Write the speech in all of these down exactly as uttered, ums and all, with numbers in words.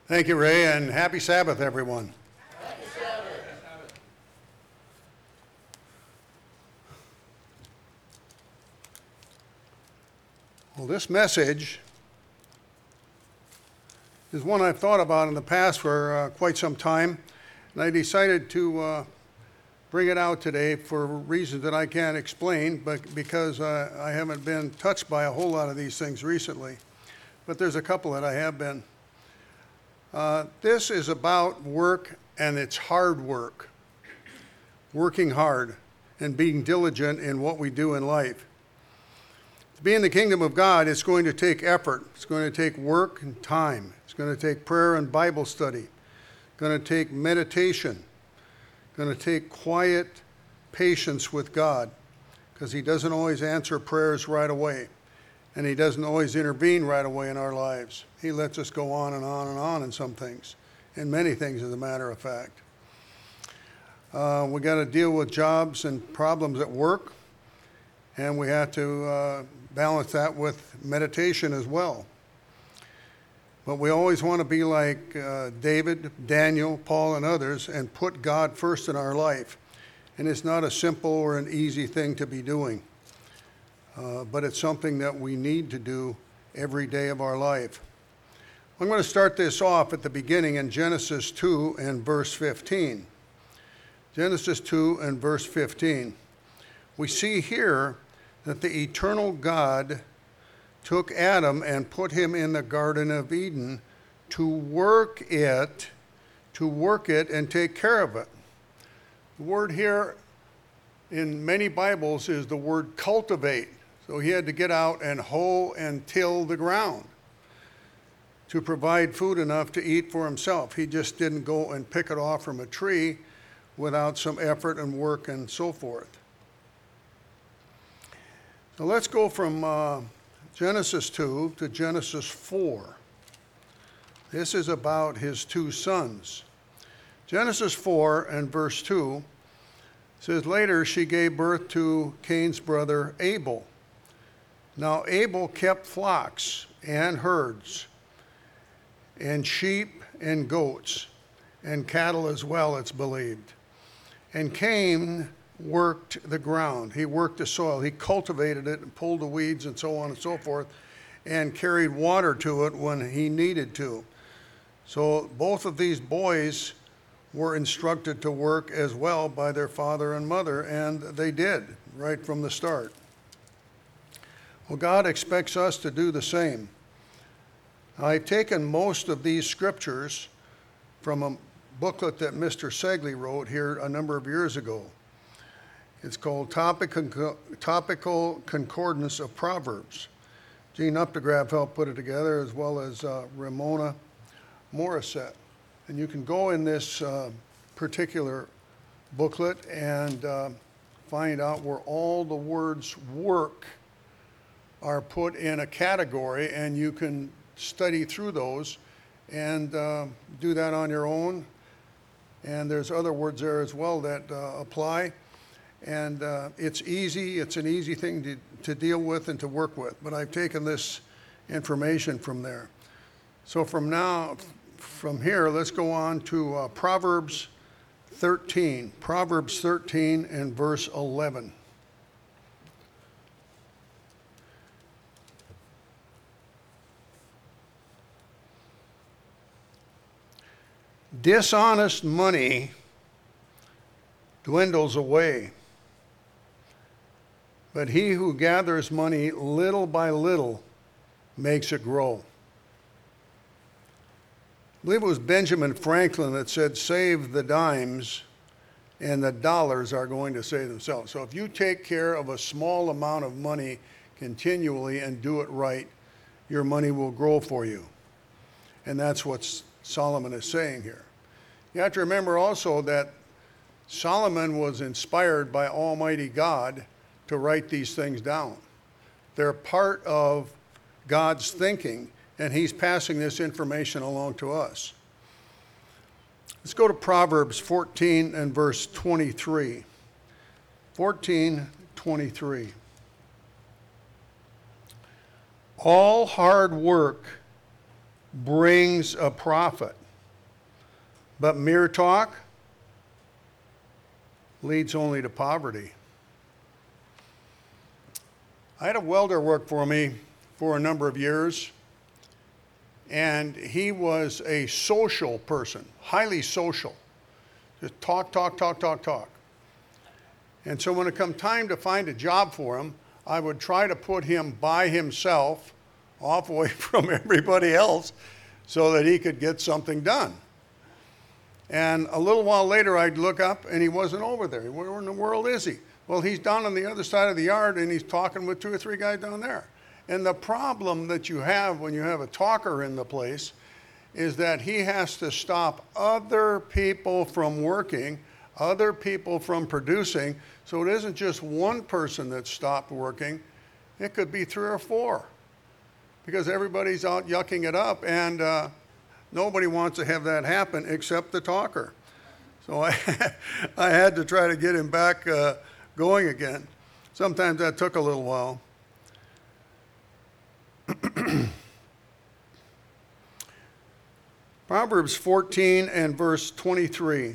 Thank you, Ray, and happy Sabbath, everyone. Happy Sabbath. Well, this message is one I've thought about in the past for uh, quite some time, and I decided to uh, bring it out today for reasons that I can't explain, but because uh, I haven't been touched by a whole lot of these things recently. But there's a couple that I have been. Uh, this is about work, and it's hard work. Working hard and being diligent in what we do in life. To be in the kingdom of God, it's going to take effort. It's going to take work and time. It's going to take prayer and Bible study. It's going to take meditation. It's going to take quiet patience with God, because He doesn't always answer prayers right away. And He doesn't always intervene right away in our lives. He lets us go on and on and on in some things, in many things, as a matter of fact. Uh, we got to deal with jobs and problems at work, and we have to uh, balance that with meditation as well. But we always want to be like uh, David, Daniel, Paul, and others, and put God first in our life. And it's not a simple or an easy thing to be doing. Uh, but it's something that we need to do every day of our life. I'm going to start this off at the beginning in Genesis two and verse fifteen. Genesis two and verse fifteen. We see here that the eternal God took Adam and put him in the Garden of Eden to work it, to work it and take care of it. The word here in many Bibles is the word cultivate. So he had to get out and hoe and till the ground to provide food enough to eat for himself. He just didn't go and pick it off from a tree without some effort and work and so forth. So let's go from uh, Genesis two to Genesis four. This is about his two sons. Genesis four and verse two says, later she gave birth to Cain's brother Abel. Now Abel kept flocks and herds, and sheep and goats, and cattle as well, it's believed. And Cain worked the ground. He worked the soil. He cultivated it and pulled the weeds and so on and so forth, and carried water to it when he needed to. So both of these boys were instructed to work as well by their father and mother, and they did right from the start. Well, God expects us to do the same. I've taken most of these scriptures from a booklet that Mister Segley wrote here a number of years ago. It's called Topical, Topical Concordance of Proverbs. Gene Updegraff helped put it together, as well as uh, Ramona Morissette. And you can go in this uh, particular booklet and uh, find out where all the words work are put in a category, and you can study through those and uh, do that on your own. And there's other words there as well that uh, apply. And uh, it's easy, it's an easy thing to, to deal with and to work with. But I've taken this information from there. So from now, from here, let's go on to uh, Proverbs thirteen. Proverbs thirteen and verse eleven. Dishonest money dwindles away, but he who gathers money little by little makes it grow. I believe it was Benjamin Franklin that said, save the dimes and the dollars are going to save themselves. So if you take care of a small amount of money continually and do it right, your money will grow for you. And that's what Solomon is saying here. You have to remember also that Solomon was inspired by Almighty God to write these things down. They're part of God's thinking, and he's passing this information along to us. Let's go to Proverbs fourteen and verse twenty-three. fourteen twenty-three. All hard work brings a profit, but mere talk leads only to poverty. I had a welder work for me for a number of years, and he was a social person, highly social. Just talk, talk, talk, talk, talk. And so when it come time to find a job for him, I would try to put him by himself, off away from everybody else, so that he could get something done. And a little while later, I'd look up, and he wasn't over there. Where in the world is he? Well, he's down on the other side of the yard, and he's talking with two or three guys down there. And the problem that you have when you have a talker in the place is that he has to stop other people from working, other people from producing. So it isn't just one person that stopped working. It could be three or four, because everybody's out yucking it up, and uh, nobody wants to have that happen except the talker. So I, I had to try to get him back uh, going again. Sometimes that took a little while. Proverbs fourteen and verse twenty-three.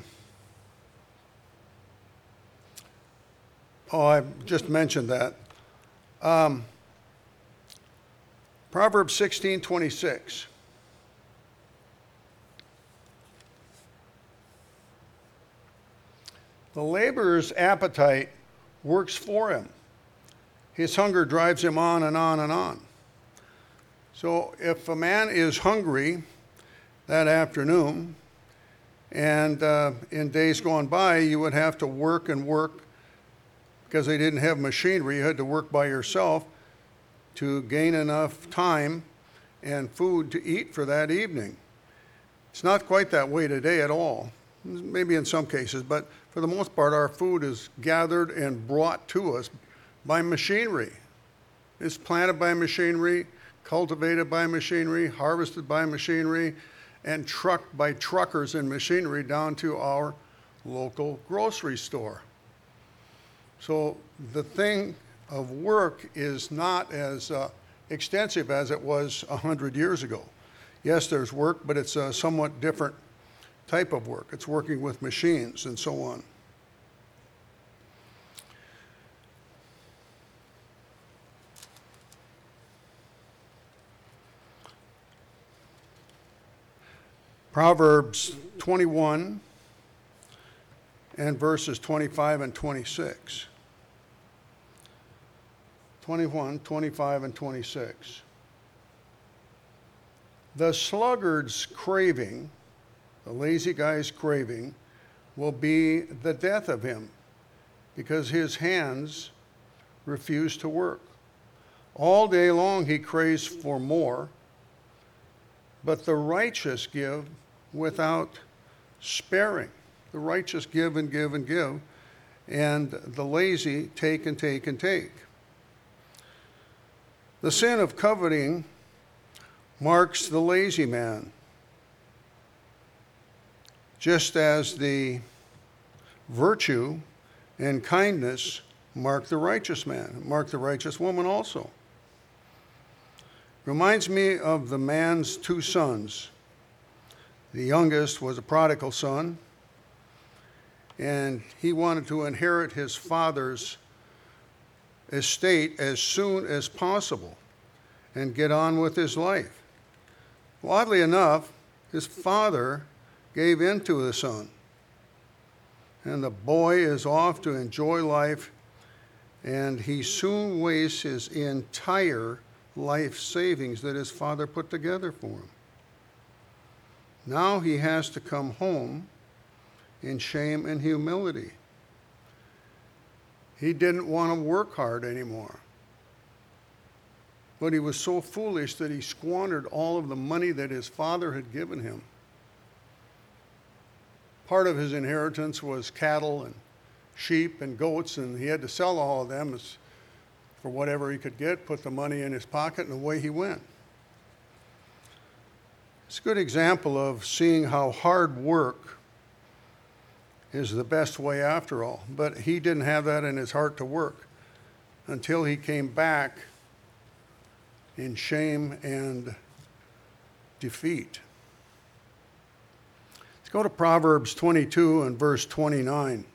Oh, I just mentioned that. Um, Proverbs sixteen twenty-six. The laborer's appetite works for him. His hunger drives him on and on and on. So if a man is hungry that afternoon, and uh, in days gone by, you would have to work and work because they didn't have machinery. You had to work by yourself to gain enough time and food to eat for that evening. It's not quite that way today at all, maybe in some cases, but for the most part, our food is gathered and brought to us by machinery. It's planted by machinery, cultivated by machinery, harvested by machinery, and trucked by truckers and machinery down to our local grocery store. So the thing of work is not as uh, extensive as it was a hundred years ago. Yes, there's work, but it's a somewhat different type of work. It's working with machines and so on. Proverbs twenty-one and verses twenty-five and twenty-six. twenty-one, twenty-five, and twenty-six. The sluggard's craving, the lazy guy's craving, will be the death of him, because his hands refuse to work. All day long he craves for more, but the righteous give without sparing. The righteous give and give and give, and the lazy take and take and take. The sin of coveting marks the lazy man, just as the virtue and kindness mark the righteous man, mark the righteous woman also. Reminds me of the man's two sons. The youngest was a prodigal son, and he wanted to inherit his father's estate as soon as possible and get on with his life. Well, oddly enough, his father gave in to the son, and the boy is off to enjoy life, and he soon wastes his entire life savings that his father put together for him. Now he has to come home in shame and humility. He didn't want to work hard anymore. But he was so foolish that he squandered all of the money that his father had given him. Part of his inheritance was cattle and sheep and goats, and he had to sell all of them as for whatever he could get, put the money in his pocket, and away he went. It's a good example of seeing how hard work is the best way after all. But he didn't have that in his heart to work until he came back in shame and defeat. Let's go to Proverbs twenty-two and verse twenty-nine.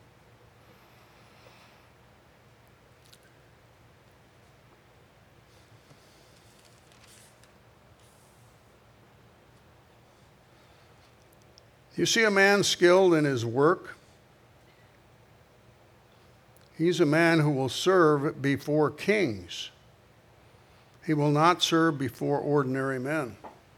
You see a man skilled in his work? He's a man who will serve before kings. He will not serve before ordinary men.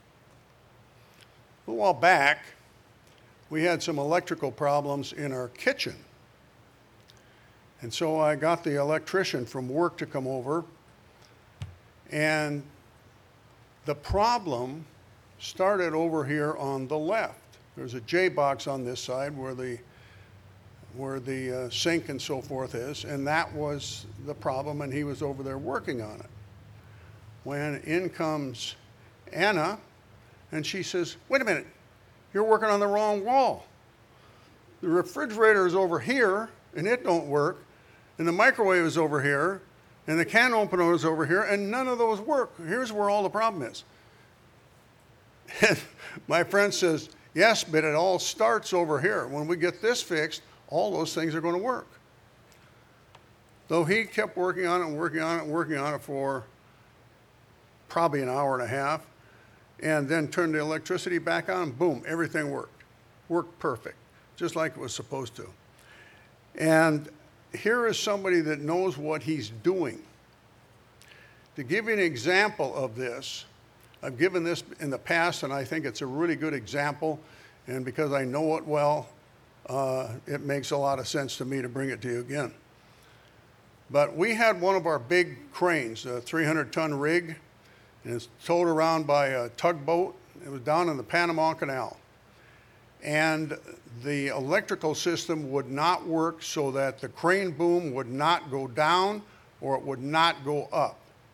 A while back, we had some electrical problems in our kitchen. And so I got the electrician from work to come over. And the problem started over here on the left. There's a J box on this side where the where the uh, sink and so forth is, and that was the problem, and he was over there working on it. When in comes Anna, and she says, wait a minute, you're working on the wrong wall. The refrigerator is over here, and it don't work, and the microwave is over here, and the can opener is over here, and none of those work. Here's where all the problem is. And my friend says, yes, but it all starts over here. When we get this fixed, all those things are going to work. So he kept working on it and working on it and working on it for probably an hour and a half, and then turned the electricity back on, boom, everything worked. Worked perfect, just like it was supposed to. And here is somebody that knows what he's doing. To give you an example of this, I've given this in the past, and I think it's a really good example, and because I know it well, uh, it makes a lot of sense to me to bring it to you again. But we had one of our big cranes, a three hundred ton rig, and it's towed around by a tugboat. It was down in the Panama Canal. And the electrical system would not work so that the crane boom would not go down or it would not go up.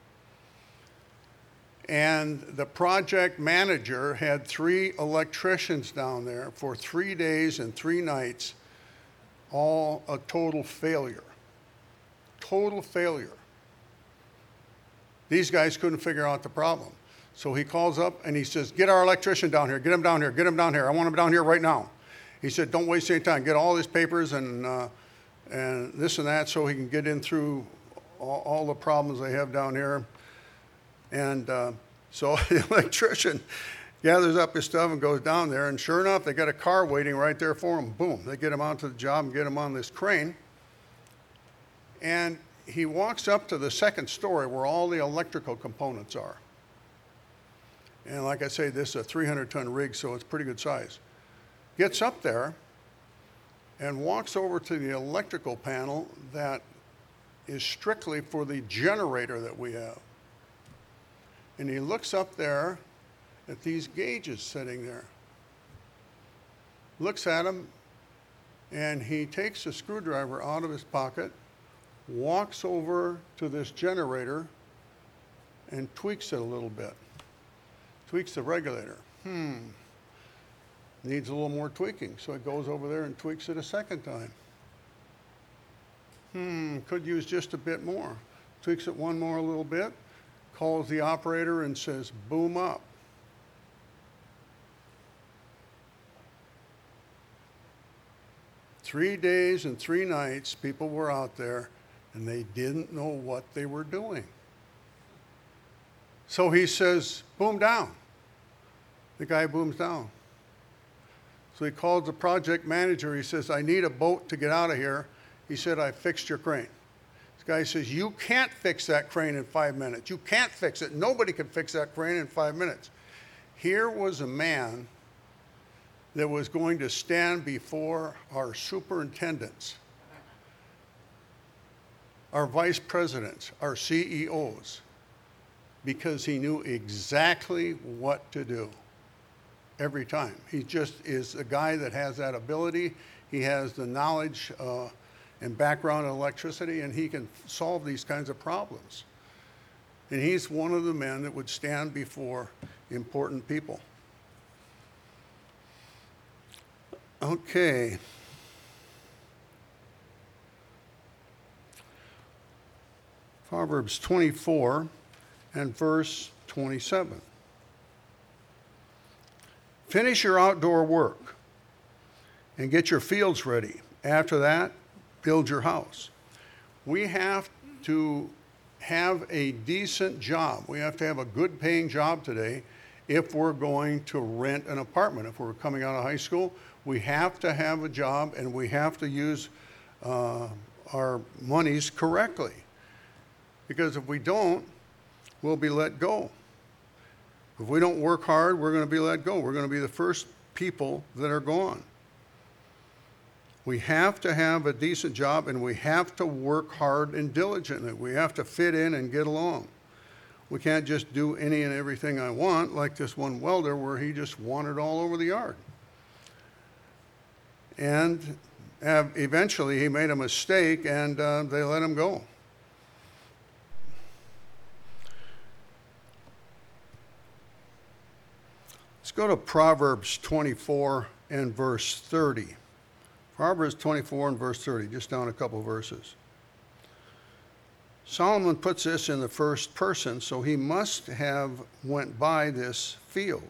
And the project manager had three electricians down there for three days and three nights, all a total failure. Total failure. These guys couldn't figure out the problem. So he calls up and he says, get our electrician down here, get him down here, get him down here. I want him down here right now. He said, don't waste any time. Get all his papers and, uh, and this and that so he can get in through all, all the problems they have down here. And uh, so the electrician gathers up his stuff and goes down there, and sure enough, they got a car waiting right there for him. Boom, they get him onto the job and get him on this crane. And he walks up to the second story where all the electrical components are. And like I say, this is a three hundred ton rig, so it's pretty good size. Gets up there and walks over to the electrical panel that is strictly for the generator that we have. And he looks up there at these gauges sitting there. Looks at them, and he takes a screwdriver out of his pocket, walks over to this generator, and tweaks it a little bit. Tweaks the regulator. Hmm. Needs a little more tweaking. So it goes over there and tweaks it a second time. Hmm. Could use just a bit more. Tweaks it one more little bit. Calls the operator and says, boom up. Three days and three nights, people were out there, and they didn't know what they were doing. So he says, boom down. The guy booms down. So he calls the project manager. He says, I need a boat to get out of here. He said, I fixed your crane. Guy says, you can't fix that crane in five minutes. You can't fix it. Nobody can fix that crane in five minutes. Here was a man that was going to stand before our superintendents, our vice presidents, our C E Os, because he knew exactly what to do every time. He just is a guy that has that ability. He has the knowledge uh, and background in electricity, and he can solve these kinds of problems. And he's one of the men that would stand before important people. Okay. Proverbs twenty-four and verse twenty-seven. Finish your outdoor work and get your fields ready. After that, build your house. We have to have a decent job. We have to have a good paying job today if we're going to rent an apartment. If we're coming out of high school, we have to have a job and we have to use uh, our monies correctly. Because if we don't, we'll be let go. If we don't work hard, we're going to be let go. We're going to be the first people that are gone. We have to have a decent job and we have to work hard and diligently. We have to fit in and get along. We can't just do any and everything I want, like this one welder where he just wandered all over the yard. And uh, eventually he made a mistake and uh, they let him go. Let's go to Proverbs twenty-four and verse thirty. Proverbs twenty-four and verse thirty, just down a couple verses. Solomon puts this in the first person, so he must have went by this field.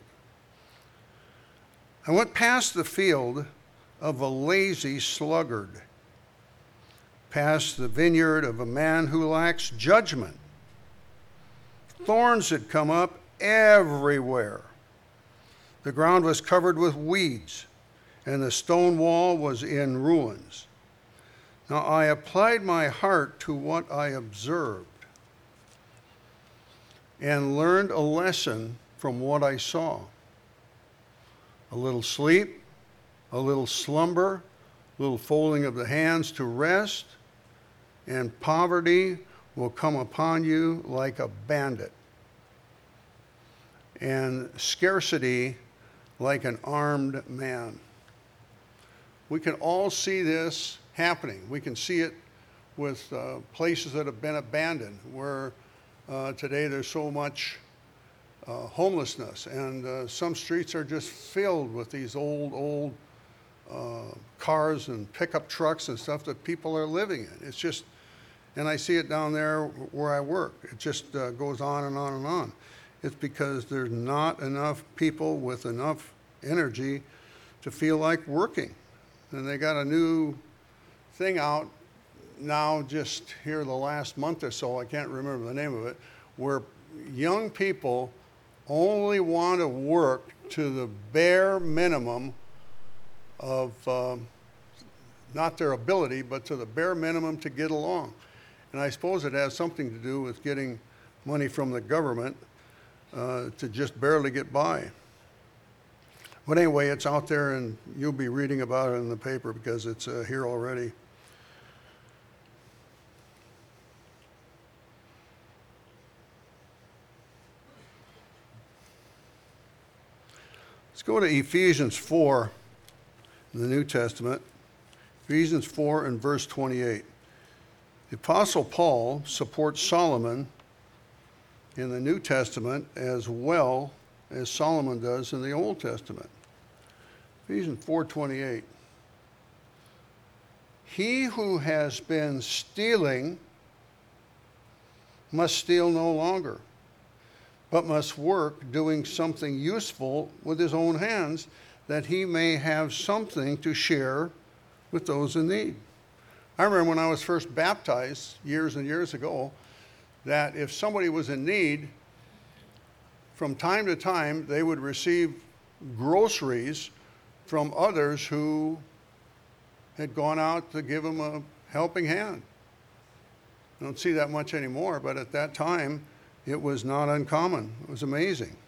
I went past the field of a lazy sluggard, past the vineyard of a man who lacks judgment. Thorns had come up everywhere. The ground was covered with weeds, and the stone wall was in ruins. Now I applied my heart to what I observed, and learned a lesson from what I saw. A little sleep, a little slumber, a little folding of the hands to rest, and poverty will come upon you like a bandit, and scarcity like an armed man. We can all see this happening. We can see it with uh, places that have been abandoned, where uh, today there's so much uh, homelessness, and uh, some streets are just filled with these old, old uh, cars and pickup trucks and stuff that people are living in. It's just, and I see it down there where I work. It just uh, goes on and on and on. It's because there's not enough people with enough energy to feel like working. And they got a new thing out now just here the last month or so, I can't remember the name of it, where young people only want to work to the bare minimum of, um, not their ability, but to the bare minimum to get along. And I suppose it has something to do with getting money from the government uh, to just barely get by. But anyway, it's out there and you'll be reading about it in the paper because it's uh, here already. Let's go to Ephesians four in the New Testament. Ephesians four and verse twenty-eight. The Apostle Paul supports Solomon in the New Testament as well as Solomon does in the Old Testament. Ephesians four twenty-eight. He who has been stealing must steal no longer, but must work doing something useful with his own hands, that he may have something to share with those in need. I remember when I was first baptized years and years ago, that if somebody was in need, from time to time they would receive groceries from others who had gone out to give them a helping hand. I don't see that much anymore, but at that time it was not uncommon. It was amazing.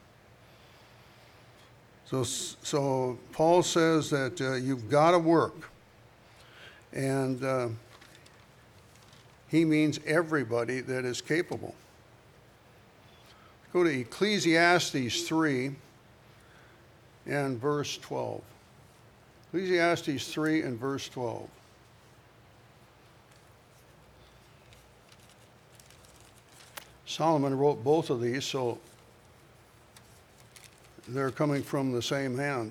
So, so Paul says that uh, you've got to work. And uh, he means everybody that is capable. Go to Ecclesiastes three and verse twelve. Ecclesiastes three and verse twelve. Solomon wrote both of these, so they're coming from the same hand.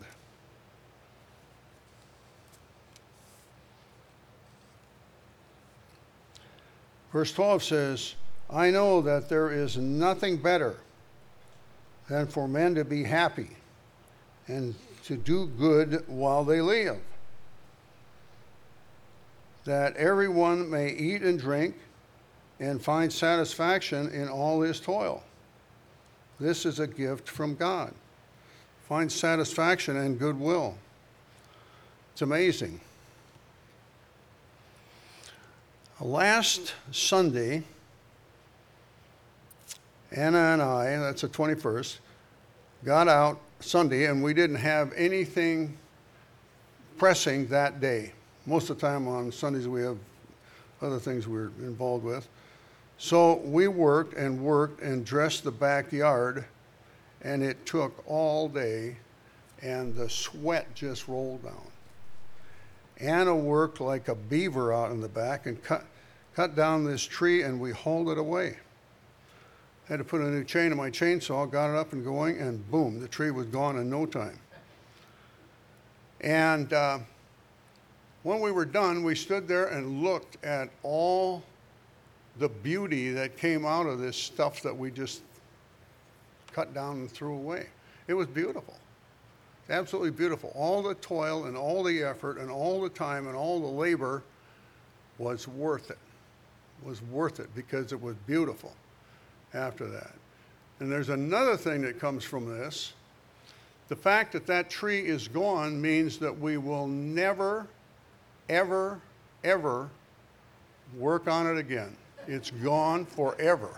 Verse twelve says, I know that there is nothing better than for men to be happy and to do good while they live, that everyone may eat and drink and find satisfaction in all his toil. This is a gift from God. Find satisfaction and goodwill. It's amazing. Last Sunday, Anna and I, that's the twenty-first, got out Sunday, and we didn't have anything pressing that day. Most of the time on Sundays we have other things we're involved with. So we worked and worked and dressed the backyard, and it took all day, and the sweat just rolled down. Anna worked like a beaver out in the back and cut, cut down this tree, and we hauled it away. I had to put a new chain in my chainsaw, got it up and going, and boom, the tree was gone in no time. And uh, when we were done, we stood there and looked at all the beauty that came out of this stuff that we just cut down and threw away. It was beautiful. Absolutely beautiful. All the toil and all the effort and all the time and all the labor was worth it. Was worth it because it was beautiful after that. And there's another thing that comes from this. The fact that that tree is gone means that we will never, ever, ever work on it again. It's gone forever.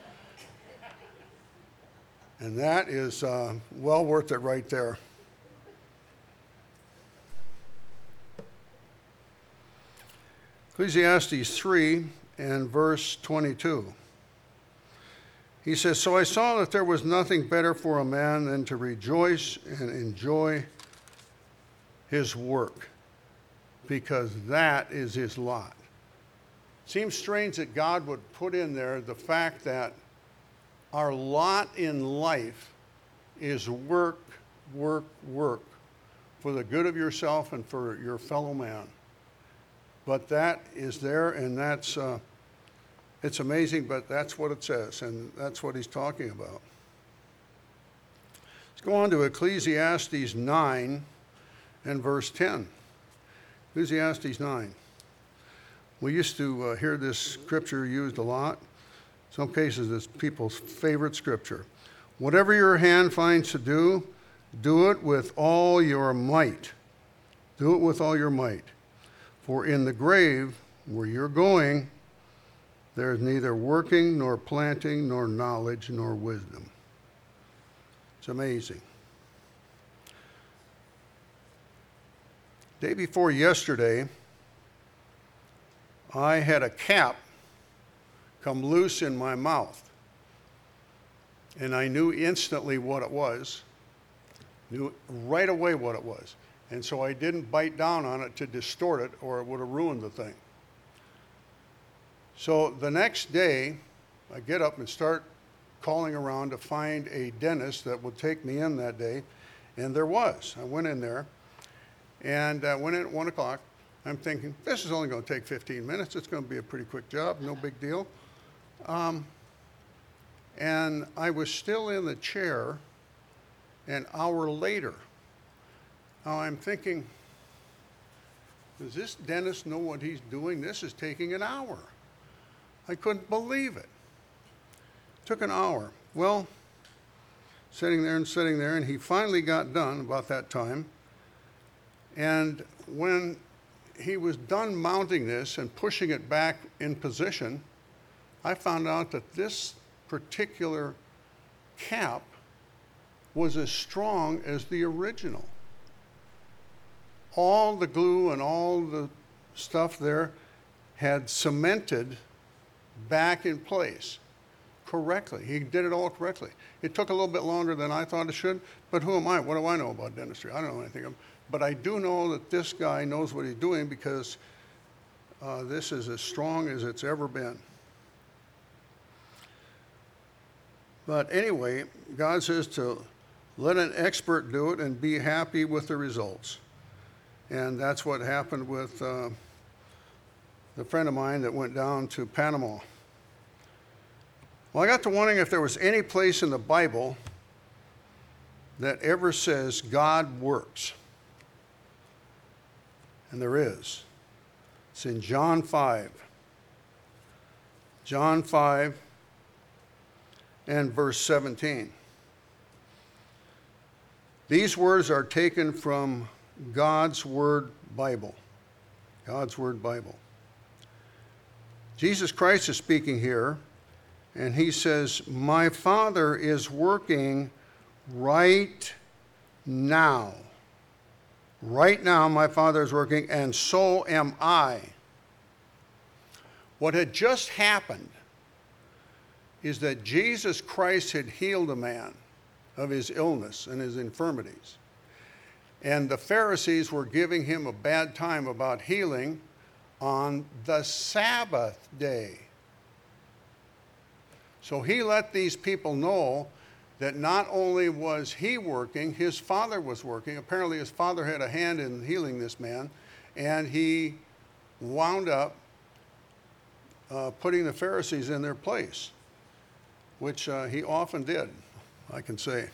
And that is uh, well worth it right there. Ecclesiastes three and verse twenty-two. He says, "So I saw that there was nothing better for a man than to rejoice and enjoy his work, because that is his lot." Seems strange that God would put in there the fact that our lot in life is work, work, work for the good of yourself and for your fellow man. But that is there, and that's, uh, it's amazing, but that's what it says, and that's what he's talking about. Let's go on to Ecclesiastes nine and verse ten. Ecclesiastes nine. We used to uh, hear this scripture used a lot. In some cases, it's people's favorite scripture. "Whatever your hand finds to do, do it with all your might. Do it with all your might. For in the grave where you're going, there is neither working, nor planting, nor knowledge, nor wisdom." It's amazing. Day before yesterday, I had a cap come loose in my mouth. And I knew instantly what it was, knew right away what it was. And so I didn't bite down on it to distort it, or it would have ruined the thing. So the next day, I get up and start calling around to find a dentist that would take me in that day. And there was. I went in there and uh, went in at one o'clock. I'm thinking, this is only going to take fifteen minutes. It's going to be a pretty quick job, no big deal. Um, and I was still in the chair an hour later. Now I'm thinking, does this dentist know what he's doing? This is taking an hour. I couldn't believe it. Took an hour. Well, sitting there and sitting there, and he finally got done about that time. And when he was done mounting this and pushing it back in position, I found out that this particular cap was as strong as the original. All the glue and all the stuff there had cemented back in place correctly. He did it all correctly. It took a little bit longer than I thought it should, but who am I? What do I know about dentistry? I don't know anything. But I do know that this guy knows what he's doing, because uh, this is as strong as it's ever been. But anyway, God says to let an expert do it and be happy with the results. And that's what happened with uh, the friend of mine that went down to Panama. Well, I got to wondering if there was any place in the Bible that ever says God works. And there is. It's in John five. John five and verse seventeen. These words are taken from God's Word Bible. God's Word Bible. Jesus Christ is speaking here, and he says, my Father is working right now. Right now, my Father is working, and so am I. What had just happened is that Jesus Christ had healed a man of his illness and his infirmities. And the Pharisees were giving him a bad time about healing on the Sabbath day. So he let these people know that not only was he working, his father was working. Apparently his father had a hand in healing this man, and he wound up uh, putting the Pharisees in their place, which uh, he often did, I can say.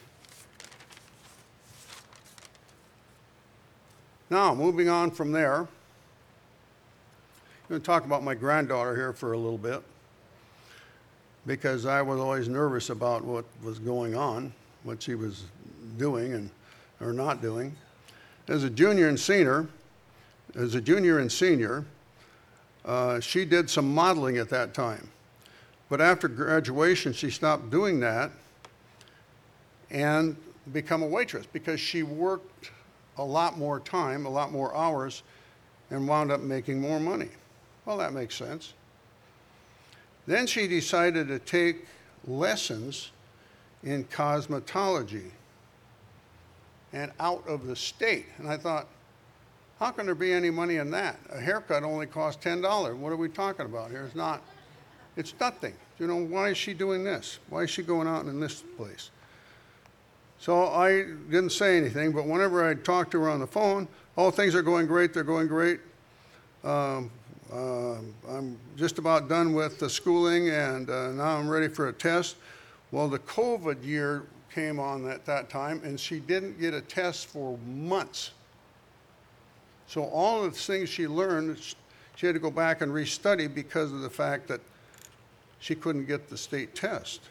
Now, moving on from there, I'm going to talk about my granddaughter here for a little bit, because I was always nervous about what was going on, what she was doing and or not doing. As a junior and senior, as a junior and senior, uh, she did some modeling at that time. But after graduation, she stopped doing that and become a waitress, because she worked a lot more time, a lot more hours, and wound up making more money. Well, that makes sense. Then she decided to take lessons in cosmetology and out of the state. And I thought, how can there be any money in that? A haircut only costs ten dollars. What are we talking about here? It's not, it's nothing. You know, why is she doing this? Why is she going out in this place? So I didn't say anything, but whenever I talked to her on the phone, oh, things are going great, they're going great. Um, uh, I'm just about done with the schooling, and uh, now I'm ready for a test. Well, the COVID year came on at that time, and she didn't get a test for months. So all of the things she learned, she had to go back and restudy because of the fact that she couldn't get the state test.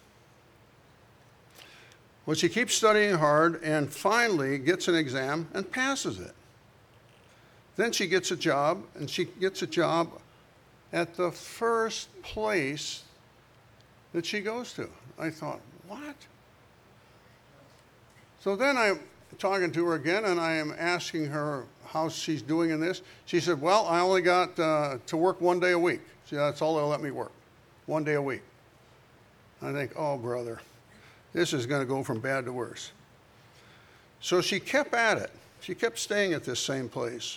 Well, she keeps studying hard and finally gets an exam and passes it. Then she gets a job, and she gets a job at the first place that she goes to. I thought, what? So then I'm talking to her again, and I am asking her how she's doing in this. She said, well, I only got uh, to work one day a week. See, that's all they'll let me work, one day a week. I think, oh, brother, this is going to go from bad to worse. So she kept at it. She kept staying at this same place.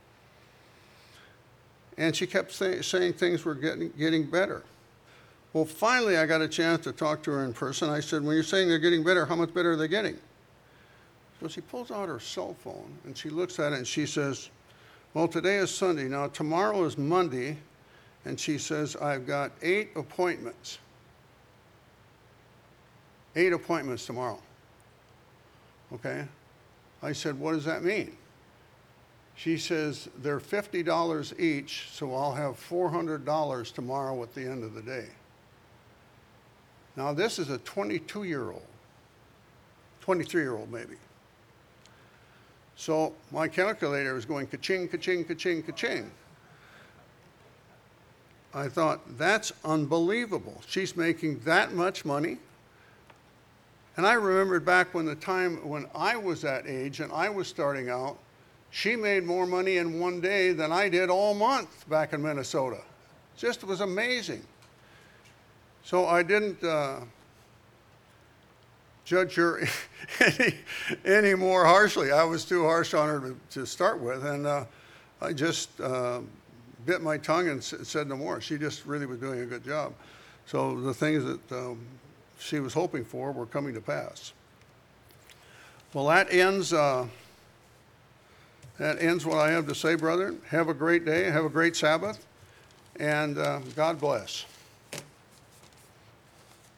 And she kept say, saying things were getting, getting better. Well, finally, I got a chance to talk to her in person. I said, when you're saying they're getting better, how much better are they getting? So she pulls out her cell phone, and she looks at it, and she says, well, today is Sunday. Now, tomorrow is Monday. And she says, I've got eight appointments. Eight appointments tomorrow. Okay? I said, what does that mean? She says, they're fifty dollars each, so I'll have four hundred dollars tomorrow at the end of the day. Now, this is a twenty-two-year-old, twenty-three-year-old maybe. So my calculator was going ka-ching, ka-ching, ka-ching, ka-ching. I thought, that's unbelievable. She's making that much money. And I remembered back when the time when I was that age and I was starting out, she made more money in one day than I did all month back in Minnesota. Just was amazing. So I didn't uh, judge her any, any more harshly. I was too harsh on her to, to start with, and uh, I just uh, bit my tongue and s- said no more. She just really was doing a good job. So the things that um, she was hoping for were coming to pass. Well, that ends, uh, that ends what I have to say, brother. Have a great day. Have a great Sabbath. And uh, God bless.